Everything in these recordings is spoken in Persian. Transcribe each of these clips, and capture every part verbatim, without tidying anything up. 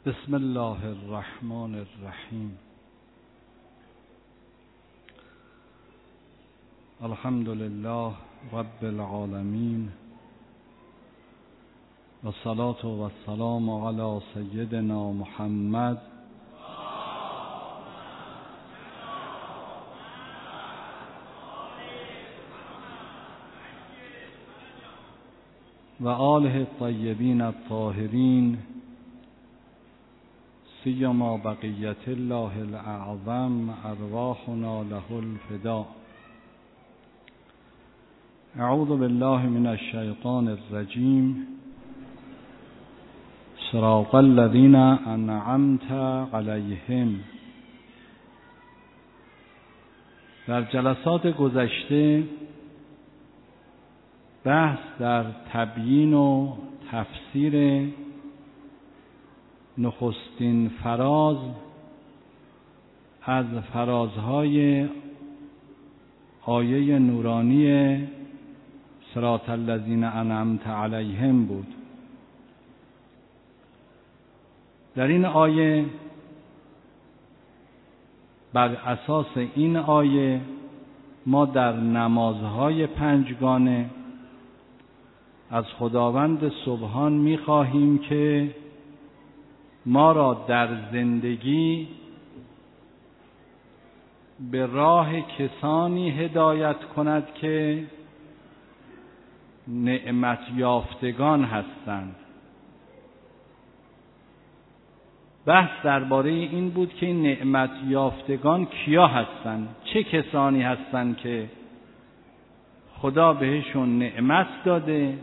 بسم الله الرحمن الرحیم. الحمد لله رب العالمین و الصلاة و السلام علی سیدنا محمد و آله الطیبین الطاهرین، سیما بقیت الله الاعظم ارواحنا له الفداء. اعوذ بالله من الشیطان الرجیم. صراط الذین انعمت علیهم. در جلسات گذشته بحث در تبیین و تفسیر نخستین فراز از فرازهای آیه نورانی صراط الذین انعمت علیهم بود. در این آیه بر اساس این آیه ما در نمازهای پنجگانه از خداوند سبحان می‌خواهیم که ما را در زندگی به راه کسانی هدایت کند که نعمت یافتگان هستند. بحث درباره این بود که این نعمت یافتگان کیا هستند، چه کسانی هستند که خدا بهشون نعمت داده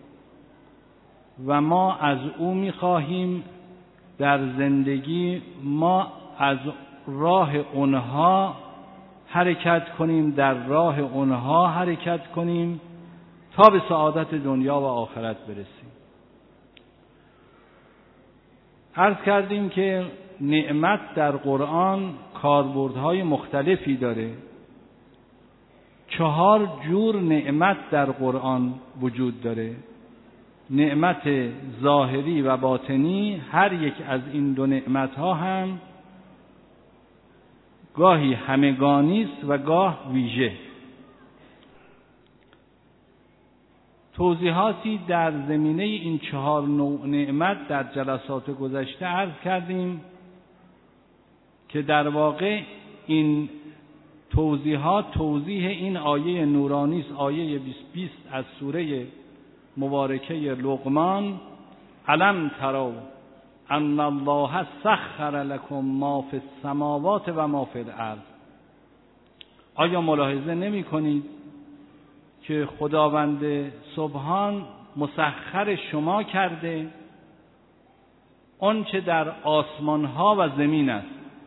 و ما از او می‌خواهیم در زندگی ما از راه اونها حرکت کنیم، در راه اونها حرکت کنیم تا به سعادت دنیا و آخرت برسیم. عرض کردیم که نعمت در قرآن کاربردهای مختلفی داره. چهار جور نعمت در قرآن وجود داره. نعمت ظاهری و باطنی، هر یک از این دو نعمت ها هم گاهی همگانی است و گاه ویژه. توضیحاتی در زمینه این چهار نوع نعمت در جلسات گذشته عرض کردیم که در واقع این توضیحات توضیح این آیه نورانی است، آیه بیست از سوره مبارکه لقمان. الم تروا ان الله سخر لكم ما فی السماوات و ما فی الارض. آیا ملاحظه نمی کنید که خداوند سبحان مسخر شما کرده آنچه در آسمان ها و زمین است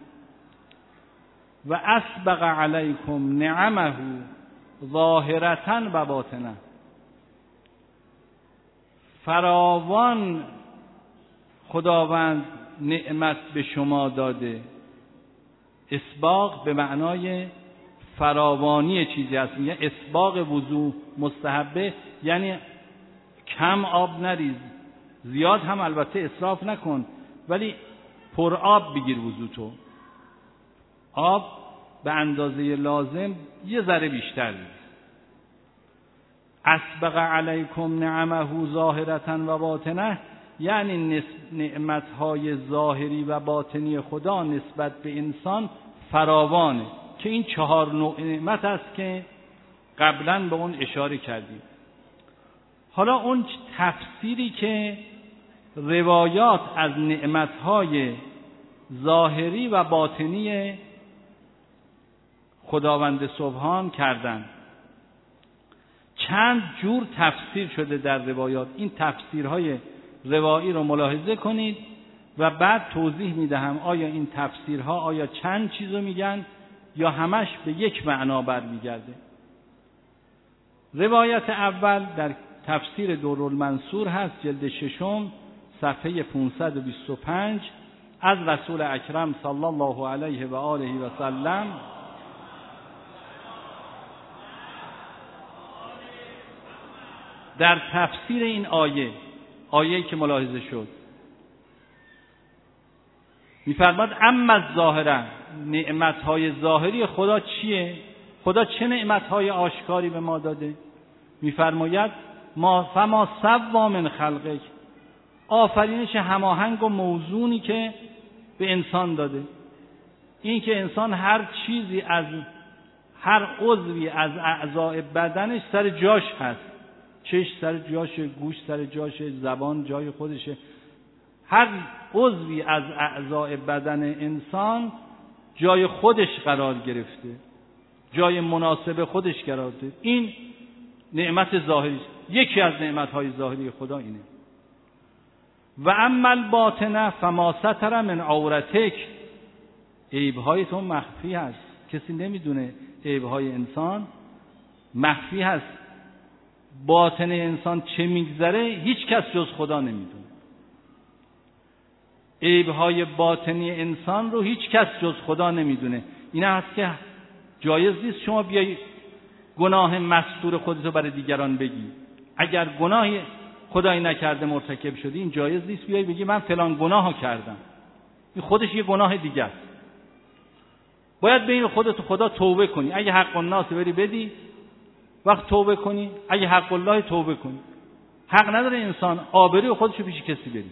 و اسبغ علیکم نعمه ظاهرة و باطنه. فراوان خداوند نعمت به شما داده. اسباغ به معنای فراوانی چیزی است. میگه اسباغ وضو مستحبه، یعنی کم آب نریز، زیاد هم البته اسراف نکن، ولی پر آب بگیر وضو تو. آب به اندازه لازم یه ذره بیشتر بگیر. اسبغ علیکم نعمه ظاهرة و باطنه، یعنی نعمتهای ظاهری و باطنی خدا نسبت به انسان فراوانه، که این چهار نوع نعمت است که قبلا به اون اشاره کردیم. حالا اون تفسیری که روایات از نعمتهای ظاهری و باطنی خداوند سبحان کردند، چند جور تفسیر شده در روایات. این تفسیرهای روایی رو ملاحظه کنید و بعد توضیح میدهم آیا این تفسیرها آیا چند چیزو میگن یا همش به یک معنا برمیگرده. روایت اول در تفسیر درالمنصور هست، جلد ششم، صفحه پانصد و بیست و پنج، از رسول اکرم صلی الله علیه و آله و سلم. در تفسیر این آیه، آیه‌ای که ملاحظه شد، میفرماد اما الظاهره، نعمتهای ظاهری خدا چیه؟ خدا چه نعمتهای آشکاری به ما داده؟ میفرماید ما فما سوا من خلقک، آفرینش هماهنگ و موزونی که به انسان داده. این که انسان هر چیزی از هر عضوی از اعضای بدنش سر جاش هست، چشم سر جاشه، گوش سر جاشه، زبان جای خودشه، هر عضوی از اعضای بدن انسان جای خودش قرار گرفته، جای مناسب خودش قرار داده. این نعمت ظاهری است. یکی از نعمتهای ظاهری خدا اینه. و اما الباطنه فما ستر من عورتک، عیبهای تو مخفی هست، کسی نمیدونه. عیبهای انسان مخفی هست. باطن انسان چه میگذره هیچ کس جز خدا نمیدونه. عیبهای باطنی انسان رو هیچ کس جز خدا نمیدونه. این هست که جایز نیست شما بیای گناه مستور خودتو برای دیگران بگی. اگر گناهی خدایی نکرده مرتکب شدی، این جایز نیست بیای بگی من فلان گناهو کردم. این خودش یه گناه دیگه است. باید بین خودت و خدا توبه کنی. اگه حق الناس بری بدی، وقت توبه کنی. اگه حق الله توبه کنی. حق نداره انسان آبروی خودشو پیش کسی بری.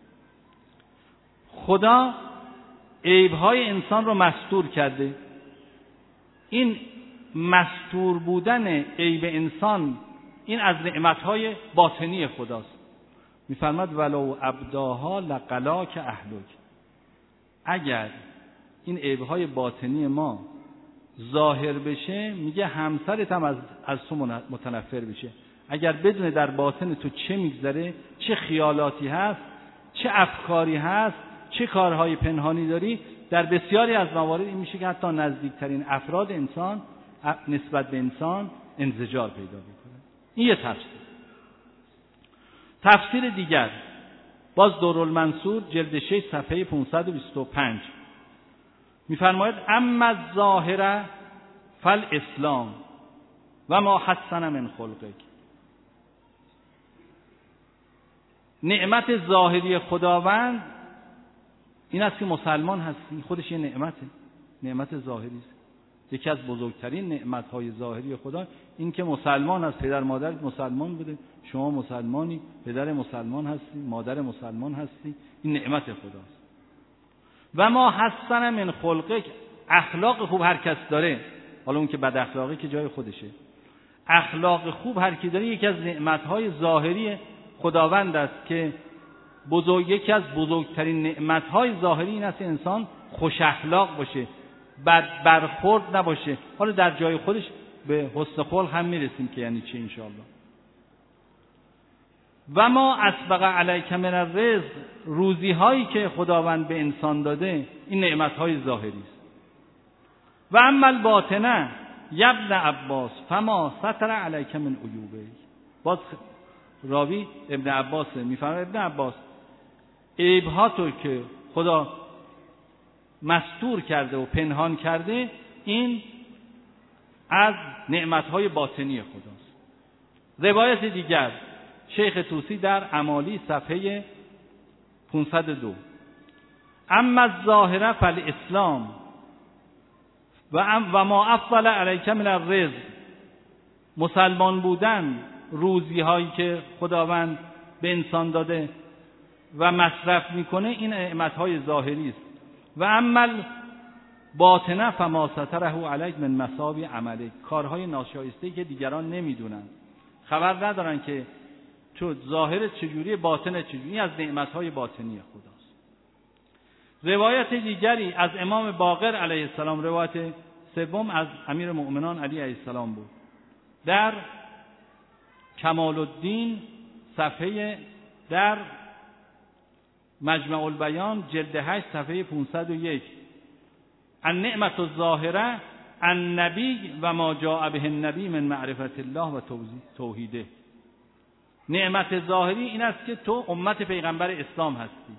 خدا عیبهای انسان رو مستور کرده. این مستور بودن عیب انسان، این از نعمتهای باطنی خداست. میفرماد ولو ابداها لقلاک اهلک، اگر این عیبهای باطنی ما ظاهر بشه، میگه همسرت هم از, از تو متنفر بشه. اگر بدونه در باطن تو چه میگذره، چه خیالاتی هست، چه افکاری هست، چه کارهای پنهانی داری، در بسیاری از موارد این میشه که حتی نزدیکترین افراد انسان نسبت به انسان انزجار پیدا میکنه. این یه تفسیر. تفسیر دیگر باز دورالمنصور جلد شش صفحه پانصد و بیست و پنج میفرماید اما الظاهره فالاسلام و ما حسن من خلقک. نعمت ظاهری خداوند این است که مسلمان هستی. خودش یه نعمته، نعمت ظاهری است. یکی از بزرگترین نعمت‌های ظاهری خدا این که مسلمان است. پدر مادرت مسلمان بوده، شما مسلمانی، پدر مسلمان هستی، مادر مسلمان هستی. این نعمت خداست. و ما حسن من خلقک، اخلاق خوب هر کس داره، حالا اون که بد اخلاقی که جای خودشه، اخلاق خوب هر کی داره یکی از نعمت‌های ظاهری خداوند است که بزرگ یکی از بزرگترین نعمت‌های ظاهری این است انسان خوش اخلاق باشه، بد برخورد نباشه. حالا در جای خودش به حسن خلق هم میرسیم که یعنی چی انشاءالله. و ما اسبق علیک من الرزق، روزی هایی که خداوند به انسان داده این نعمت های ظاهری است. و اما الباطنه یبن عباس فما ستر علیک من عیوبه. باز راوی ابن عباس میفرماید ابن عباس عیب ها تو که خدا مستور کرده و پنهان کرده این از نعمت های باطنی خداست. روایت دیگر شیخ طوسی در امالی صفحه پانصد و دو اما الظاهره فالاسلام و و ما افضل علیک من الرزق، مسلمان بودن، روزی هایی که خداوند به انسان داده و مصرف میکنه این نعمت های ظاهری است. و اما باطنه فما ستره علیک من مثابی عمله، کارهای ناشایسته که دیگران نمیدونن، خبر ندارن که تو ظاهرت چجوری، باطنت چجوری، از نعمتهای باطنی خداست. روایت دیگری از امام باقر علیه السلام، روایت سوم از امیر مؤمنان علی علیه السلام بود، در کمال الدین صفحه در مجمع البیان جلد هشت صفحه پانصد و یک النعمت الظاهره النبی و ما جاء به النبی من معرفت الله و توحیده. نعمت ظاهری این است که تو امت پیغمبر اسلام هستی.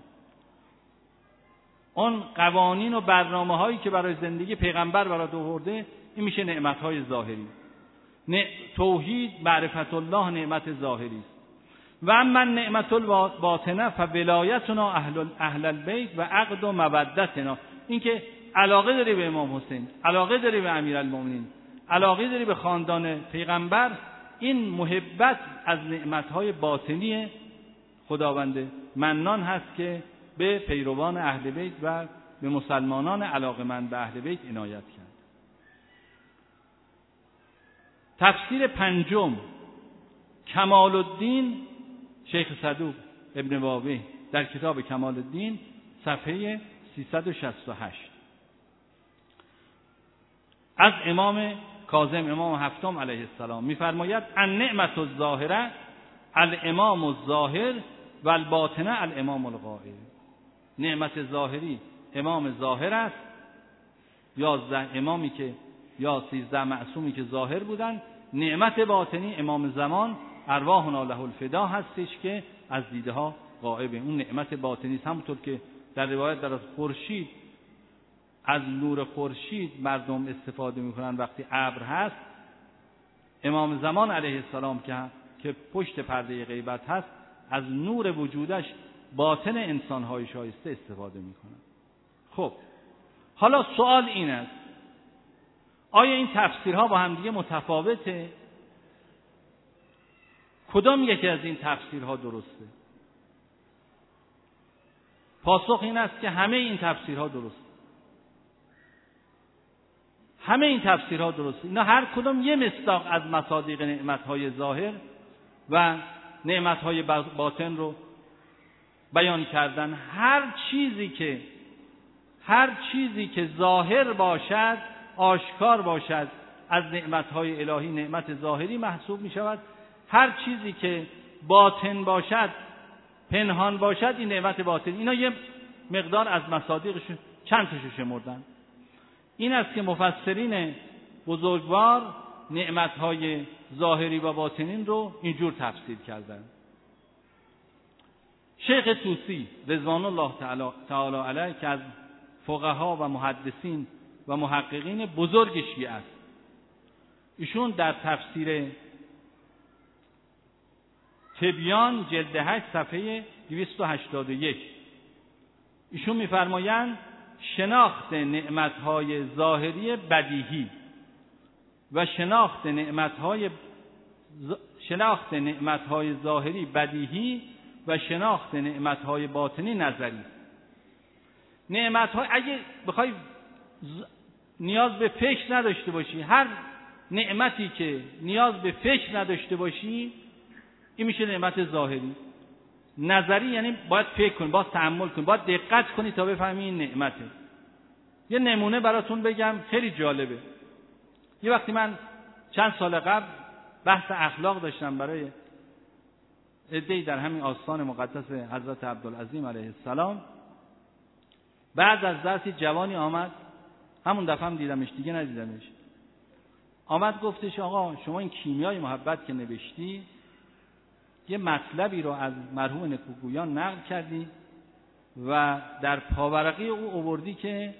اون قوانین و برنامه هایی که برای زندگی پیغمبر برات آورده این میشه نعمت های ظاهری. توحید، معرفت الله نعمت ظاهری است. و من نعمت الباطنه فولایتنا اهل اهل البیت و عقد و مودتنا. این که علاقه داری به امام حسین، علاقه داری به امیرالمومنین، علاقه داری به خاندان پیغمبر، این محبت از نعمتهای باطنی خداوند منان هست که به پیروان اهل بیت و به مسلمانان علاقه‌مند به اهل بیت عنایت کرد. تفسیر پنجم کمال الدین شیخ صدوق ابن واوی در کتاب کمال الدین صفحه سیصد و شصت و هشت از امام کاظم امام هفتم علیه السلام می‌فرماید النعمت الظاهره الامام الظاهر و الباطنه الامام الغائب. نعمت ظاهری امام ظاهر است، یازده امامی که یا سیزده معصومی که ظاهر بودند. نعمت باطنی امام زمان ارواحنا له الفدا هستش که از دیده ها غائبه. اون نعمت باطنی است. همونطور که در روایت در از خورشید، از نور خورشید مردم استفاده میکنن وقتی ابر هست، امام زمان علیه السلام که که پشت پرده غیبت هست، از نور وجودش باطن انسان‌های شایسته استفاده میکنن. خب حالا سوال این است آیا این تفسیرها با هم دیگه متفاوته؟ کدام یکی از این تفسیرها درسته؟ پاسخ این است که همه این تفسیرها درسته. همه این تفسیرها درسته. اینا هر کدام یه مصداق از مصادیق نعمت‌های ظاهر و نعمت‌های باطن رو بیان کردن. هر چیزی که هر چیزی که ظاهر باشد، آشکار باشد، از نعمت‌های الهی نعمت ظاهری محسوب می‌شود. هر چیزی که باطن باشد، پنهان باشد، این نعمت باطن. اینا یه مقدار از مصادیقش چند تاشو شمردن. این است که مفسرین بزرگوار نعمت‌های ظاهری و باطنی رو اینجور تفسیر کردن. شیخ طوسی رضوان الله تعالی تعالی علیه که از فقها و محدثین و محققین بزرگ شیعه است، ایشون در تفسیر تبیان جلد هشت صفحه دویست و هشتاد و یک ایشون می‌فرمایند شناخت نعمت‌های ظاهری بدیهی و شناخت نعمت‌های ز... شناخت نعمت‌های ظاهری بدیهی و شناخت نعمت‌های باطنی نظری. نعمت‌ها اگه بخوای ز... نیاز به فکر نداشته باشی، هر نعمتی که نیاز به فکر نداشته باشی، این میشه نعمت ظاهری. نظری یعنی باید فکر کنی، باید تأمل کنی، باید دقت کنی تا بفهمی این نعمته. یه نمونه براتون بگم خیلی جالبه. یه وقتی من چند سال قبل بحث اخلاق داشتم برای عده‌ای در همین آستان مقدس حضرت عبدالعظیم علیه السلام. بعد از درسی جوانی آمد، همون دفعه هم دیدمش، دیگه ندیدمش. آمد گفتش آقا شما این کیمیای محبت که نوشتی یه مطلبی رو از مرحوم نکوگویان نقل کردی و در پاورقی او آوردی که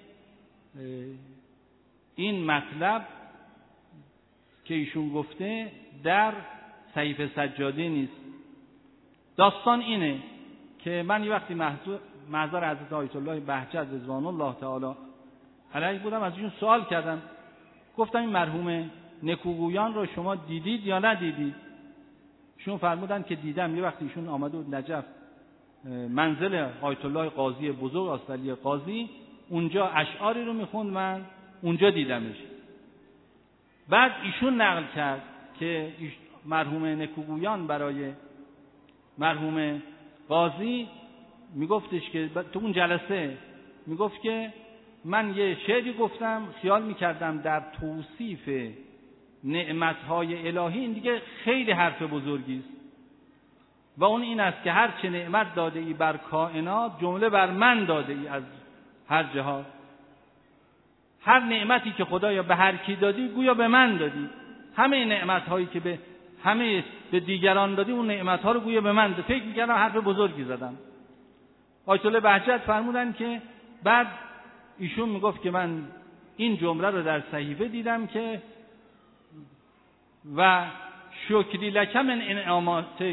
این مطلب که ایشون گفته در صحیفه سجاده نیست. داستان اینه که من یه وقتی محضر حضرت آیت الله بهجت رضوان الله تعالی علیه بودم، از ایشون سوال کردم، گفتم این مرحوم نکوگویان رو شما دیدید یا ندیدید؟ ایشون فرمودن که دیدم. یه وقتی ایشون آمده بود نجف، منزل آیت الله قاضی بزرگ آستالی قاضی، اونجا اشعاری رو میخوند، من اونجا دیدمش. بعد ایشون نقل کرد که مرحوم نکوگویان برای مرحوم قاضی میگفتش که تو اون جلسه میگفت که من یه شعری گفتم، خیال میکردم در توصیف نعمتهای الهی این دیگه خیلی حرف بزرگی است و اون این است که هر چه نعمت داده ای بر کائنات جمله بر من داده ای از هر جهات. هر نعمتی که خدایا به هر کی دادی گویا به من دادی. همه نعمت‌هایی که به همه به دیگران دادی اون نعمت‌ها رو گویا به من دادی. فکر می‌کردم حرف بزرگی زدم. آیت الله بهجت فرمودن که بعد ایشون میگفت که من این جمله رو در صحیفه دیدم که و شکری لک من انعاماتک،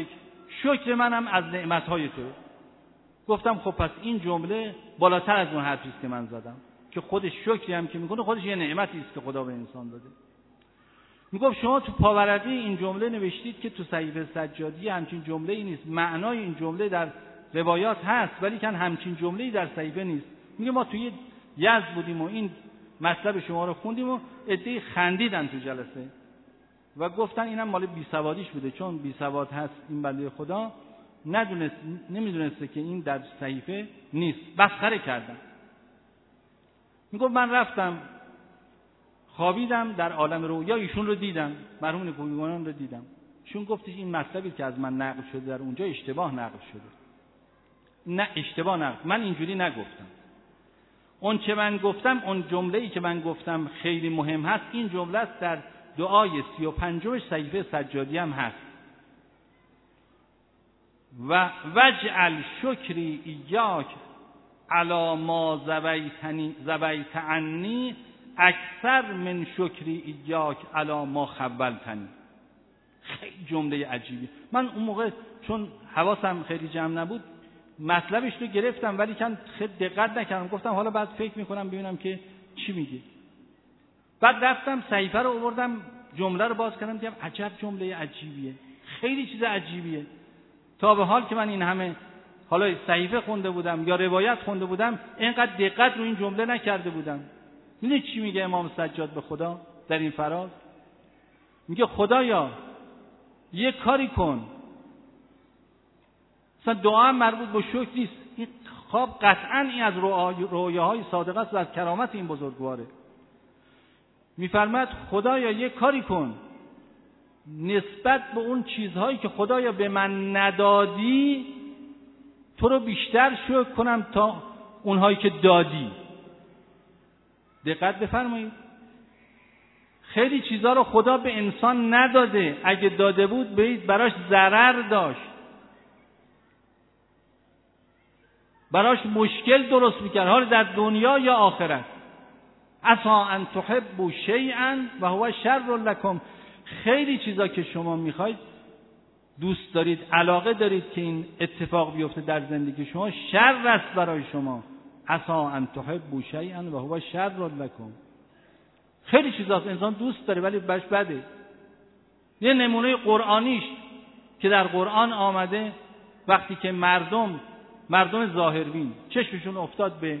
شکر منم از نعمتهای تو. گفتم خب پس این جمله بالاتر از اون حرفی است که من زدم، که خودش شکری هم که میکنه خودش یه نعمتی است که خدا به انسان داده. میگفت شما تو پاورقی این جمله نوشتید که تو صحیفه سجادی همچین جمله ای نیست، معنای این جمله در روایات هست ولی کن همچین جمله ای در صحیفه نیست. میگه ما توی یزد بودیم و این مطلب شما رو خوندیم و عده‌ای خندیدن تو جلسه و گفتن اینم مال بیسوادیش بوده، چون بیسواد هست این بنده خدا ندونست نمیدونسته که این در صحیفه نیست، مسخره کردن. میگفت من رفتم خوابیدم، در عالم رویا ایشون رو دیدم، مرحوم نیکویان رو دیدم. ایشون گفتش این مطلبی که از من نقل شده در اونجا اشتباه نقل شده. نه اشتباه نقل، من اینجوری نگفتم. اون چه من گفتم، اون جمله‌ای که من گفتم خیلی مهم هست، این جمله است در دعای سی و پنجم صحیفه سجادی هم هست. و وجعل شکری ایاک علی ما زبیتنی زبیت عنی اکثر من شکری ایاک علی ما خولتنی. خیلی جمله عجیبی. من اون موقع چون حواسم خیلی جمع نبود مطلبش رو گرفتم ولی کن خیلی دقت نکردم، گفتم حالا بعد فکر میکنم ببینم که چی میگه. بعد رفتم صحیفه رو آوردم جمله رو باز کردم دیدم عجب جمله عجیبیه، خیلی چیز عجیبیه. تا به حال که من این همه حالا صحیفه خونده بودم یا روایت خونده بودم اینقدر دقت رو این جمله نکرده بودم. میدونی چی میگه امام سجاد به خدا در این فراز؟ میگه خدایا یه کاری کن. اصلا دعا مربوط به شکر نیست، این خواب قطعا این از رویاهای صادقه است و از کرامت این بزرگواره. میفرماد خدایا یه کاری کن نسبت به اون چیزهایی که خدایا به من ندادی تو رو بیشتر شکر کنم تا اونهایی که دادی. دقت بفرمایید، خیلی چیزها رو خدا به انسان نداده، اگه داده بود بهید براش ضرر داشت، براش مشکل درست میکرد، حالا در دنیا یا آخرت. عسا ان تحبوا شیئا و هو شر لکم. خیلی چیزا که شما میخواید دوست دارید علاقه دارید که این اتفاق بیفته در زندگی شما، شر است برای شما. عسا ان تحبوا شیئا و هو شر لکم. خیلی چیزاست انسان دوست داره ولی برش بده. یه نمونه قرآنیش که در قرآن آمده وقتی که مردم مردم ظاهربین چشمشون افتاد به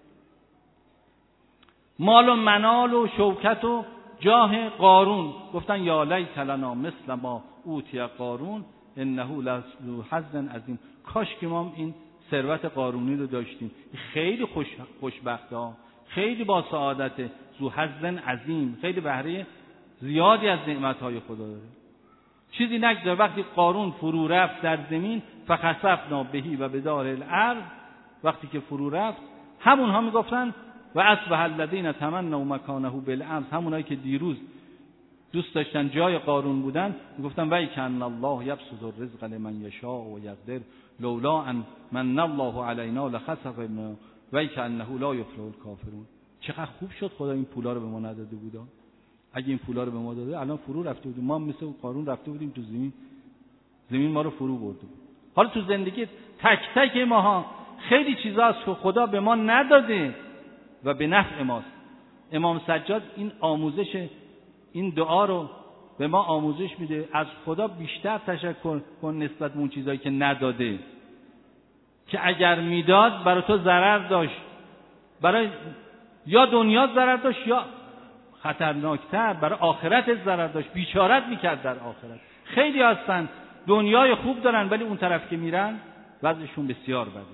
مال و منال و شوکت و جاه قارون، گفتن یا لیت لنا مثل ما اوتی قارون انه لذو حظ عظیم. کاش که ما این ثروت قارونی رو داشتیم. خیلی خوش خوشبخته ها، خیلی با سعادت، ذو حظ عظیم، خیلی بهره زیادی از نعمتهای خدا داره. چیزی نگذار. وقتی قارون فرو رفت در زمین فخسفنا بهی و بدار الارض، وقتی که فرو رفت همونها میگفتن و اصبح الذین تمنوا مکانه بالامس، همونایی که دیروز دوست داشتن جای قارون بودن میگفتن وای کان الله یبسط الرزق لمن یشاء و یقدر لولا ان من الله علینا لخسف بنا وای کانه لا یفلح الکافرون. چقدر خوب شد خدا این پولا رو به ما نداده بود. اگه این پولا رو به ما داده الان فرو رفته بودیم، ما مثل قارون رفته بودیم تو زمین، زمین ما رو فرو برده بود. حالا تو زندگی تک تک ماها خیلی چیزاست که خدا به ما نداده و به نفع ماست. امام سجاد این آموزش این دعا رو به ما آموزش میده، از خدا بیشتر تشکر کن نسبت به اون چیزایی که نداده، که اگر میداد برای تو ضرر داشت، برای یا دنیا ضرر داشت یا خطرناکتر برای آخرت ضرر داشت، بیچارت میکرد در آخرت. خیلی هستن دنیای خوب دارن ولی اون طرف که میرن وضعشون بسیار بده.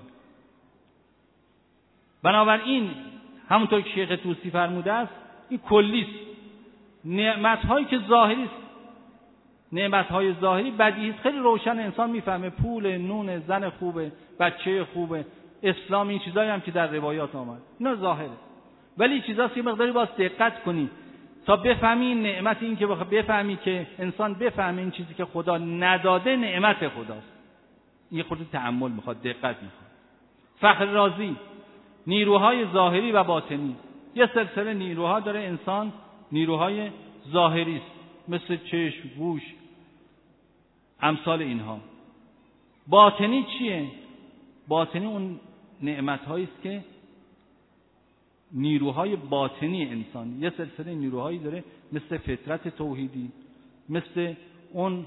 بنابراین همونطور که شیخ طوسی فرموده است این کلیست. نعمت‌هایی که ظاهری است، نعمت‌های ظاهری بدیهی است، خیلی روشن انسان میفهمه، پول، نون، زن خوبه، بچه خوبه، اسلام، این چیزایی هم که در روایات آمد اینا ظاهره. ولی چیزاست که مقداری باید دقت کنی تا بفهمی این نعمت، این که بفهمی که انسان بفهمه این چیزی که خدا نداده نعمت خداست. این خود تأمل میخواد، دقت میخواد. فخر رازی نیروهای ظاهری و باطنی، یه سلسله نیروها داره انسان، نیروهای ظاهری است مثل چشم، گوش، امثال اینها. باطنی چیه؟ باطنی اون نعمت‌هایی است که نیروهای باطنی انسان، یه سلسله نیروهایی داره مثل فطرت توحیدی، مثل اون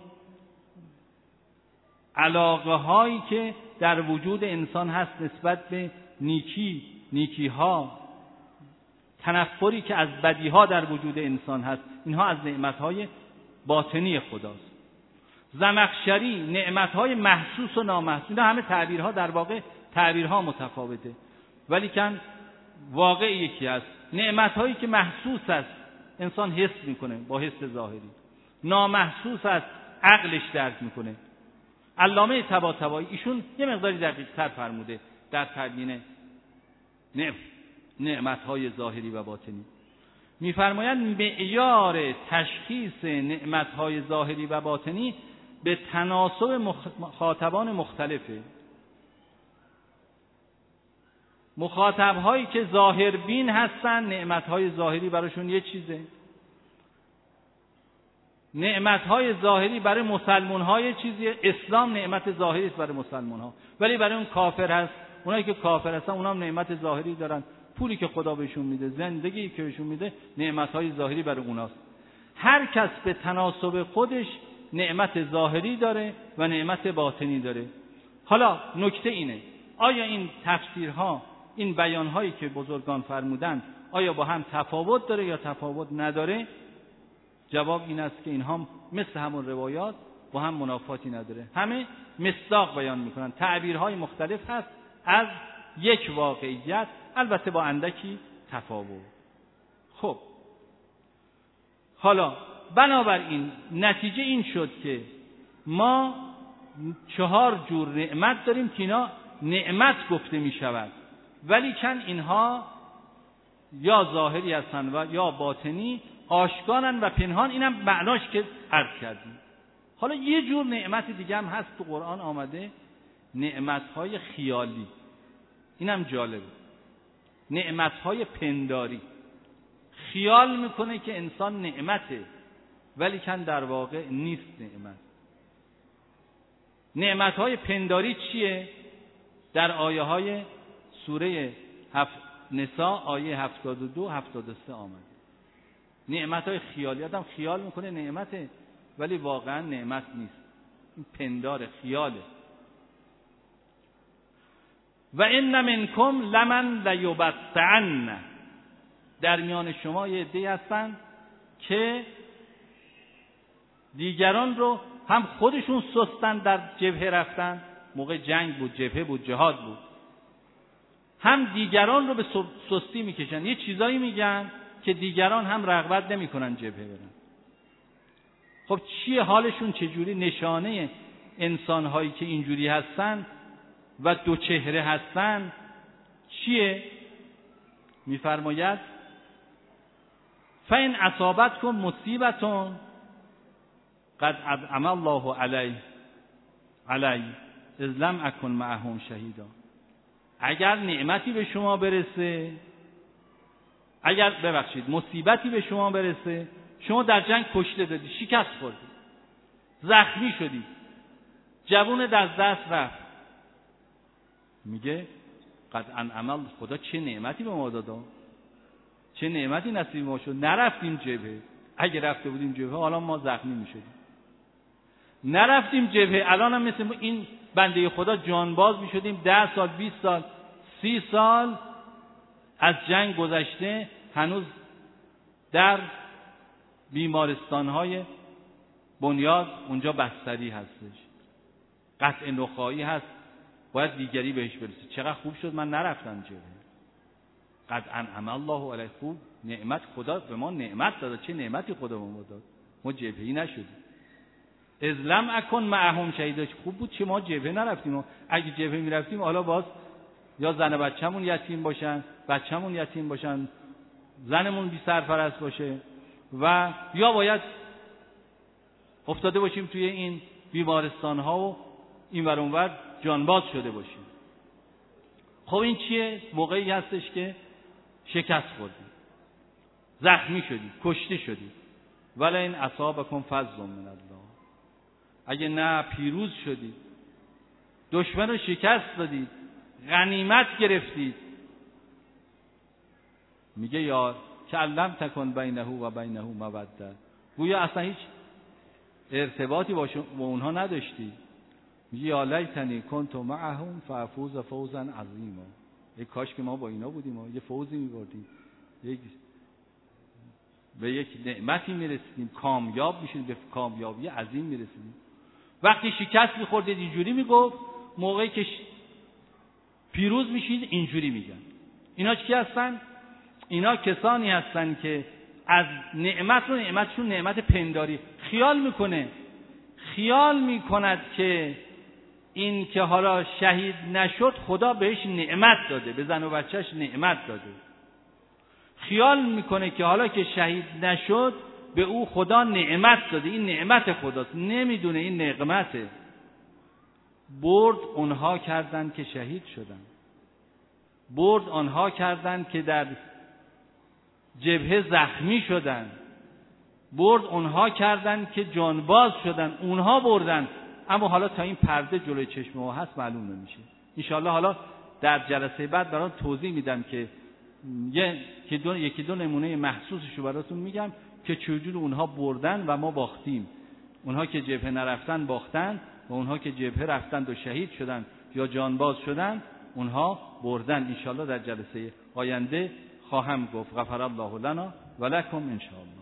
علاقه هایی که در وجود انسان هست نسبت به نیکی، نیکی ها، تنفری که از بدی ها در وجود انسان هست. اینها از نعمت های باطنی خداست. زمخشری نعمت های محسوس و نامحسوس، اینا همه تعبیرها در واقع تعبیرها متفاوته ولی کن واقع یکی است. نعمت هایی که محسوس است انسان حس میکنه با حس ظاهری، نامحسوس است عقلش درک میکنه. علامه طباطبایی ایشون یه مقداری دقیق تر فرموده در تبیین نعمت های ظاهری و باطنی. میفرمایند معیار تشخیص نعمت های ظاهری و باطنی به تناسب مخاطبان مختلفه. مخاطب هایی که ظاهر بین هستن نعمت های ظاهری براشون یه چیزه، نعمت های ظاهری برای مسلمان ها یه چیزیه. اسلام نعمت ظاهری است برای مسلمان ها، ولی برای اون کافر هست، اونایی که کافر هستن اونها هم نعمت ظاهری دارن. پولی که خدا بهشون میده، زندگی که بهشون میده، نعمت های ظاهری برای اوناست. هر کس به تناسب خودش نعمت ظاهری داره و نعمت باطنی داره. حالا نکته اینه، آیا این تفسیرها، این بیانهایی که بزرگان فرمودن آیا با هم تفاوت داره یا تفاوت نداره؟ جواب این است که اینها مثل همون روایات با هم منافاتی نداره، همه مصداق بیان میکنن، تعبیرهای مختلف هست از یک واقعیت، البته با اندکی تفاوت. خب حالا بنابراین نتیجه این شد که ما چهار جور نعمت داریم که اینا نعمت گفته می شود، ولی کن اینها یا ظاهری هستند و یا باطنی، آشکارن و پنهان. اینم معناش که عرض کردیم. حالا یه جور نعمت دیگه هم هست تو قرآن آمده، نعمت‌های خیالی. اینم جالبه، نعمت‌های پنداری. خیال میکنه که انسان نعمته ولی کن در واقع نیست نعمت. نعمت‌های پنداری چیه؟ در آیه های سوره هفت نساء آیه هفتاد و دو هفتاد و سه آمده. نعمت‌های خیالی، آدم خیال میکنه نعمته ولی واقعا نعمت نیست، این پندار خیاله. و ان منکم لمن لیبطئن، در میان شما یه عده‌ای هستن که دیگران رو هم خودشون سستن، در جبهه رفتن، موقع جنگ بود، جبهه بود، جهاد بود، هم دیگران رو به سستی میکشن، یه چیزایی میگن که دیگران هم رغبت نمیکنن جبهه برن. خب چیه حالشون؟ چجوری؟ نشانه انسان‌هایی که اینجوری هستن و دو چهره هستن چیه؟ میفرماید فَإِنْ أَصَابَتْكُمْ مُصِیبَةٌ قد انعم الله علی علی اذ لم اکن معهم شهیدا. اگر نعمتی به شما برسه، اگر ببخشید مصیبتی به شما برسه، شما در جنگ کشته دادی، شکست خوردی، زخمی شدی، جوون در دست رفت، میگه قد انعم، خدا چه نعمتی به ما داد، چه نعمتی نصیب ما شد. نرفتیم جبهه، اگه رفته بودیم جبهه حالا ما زخمی میشدیم. نرفتیم جبهه، الان هم مثل این بنده خدا جانباز میشدیم. ده سال، بیست سال، سی سال از جنگ گذشته، هنوز در بیمارستانهای بنیاد اونجا بستری هستش، قطع نخاعی هست، باید دیگری بهش برسه. چقدر خوب شد من نرفتم جبهه. قد انعم الله علی، خوب نعمت خدا به ما نعمت داد. چه نعمتی خدا به ما داد، ما جبهه‌ای نشدیم. اذ لم اکن معهم شهیدا، خوب بود که ما جبهه نرفتیم. اگه جبهه میرفتیم حالا باز یا زن بچه‌مون یتیم باشن، بچه‌مون یتیم باشن، زنمون بی سرپرست باشه، و یا باید افتاده باشیم توی این بیمارستان ها و این ور اون ور جانباز شده باشیم. خب این چیه؟ موقعی هستش که شکست خوردی، زخمی شدی، کشته شدی. ولی این اصابکم فضل من الله، اگه نه پیروز شدی، دشمن رو شکست دادید، غنیمت گرفتید. میگه یا کلم تکن بینه و بینه موده، گویا اصلا هیچ ارتباطی با اونها نداشتی. میگه یا لیتنی کنت معهم فافوز فوزا عظیما، ای کاش که ما با اینا بودیم و یه فوزی میبردیم، یک به یک نعمتی میرسیدیم، کامیاب میشیم، به کامیابی عظیم میرسیدیم. وقتی شکست میخوردید اینجوری میگفت، موقعی که پیروز میشید اینجوری میگن. اینا چی هستن؟ اینا کسانی هستن که از نعمت رو، نعمتشون نعمت پنداری، خیال میکنه خیال میکند که این که حالا شهید نشد خدا بهش نعمت داده، به زن و بچهش نعمت داده. خیال میکنه که حالا که شهید نشد به او خدا نعمت داده، این نعمت خداست. نمیدونه این نعمته. برد اونها کردن که شهید شدن، برد آنها کردن که در جبهه زخمی شدن، برد اونها کردن که جانباز شدن، اونها بردن. اما حالا تا این پرده جلوی چشم ما هست معلوم نمیشه. انشاءالله حالا در جلسه بعد براتون توضیح میدم که یکی دو یکی دو نمونه محسوسشو براتون میگم که چجوری اونها بردن و ما باختیم. اونها که جبهه نرفتن باختن و اونها که جبهه رفتن و شهید شدن یا جانباز شدن اونها بردن. انشاءالله در جلسه آینده خواهم گفت. غفر الله لنا و لکم انشاءالله.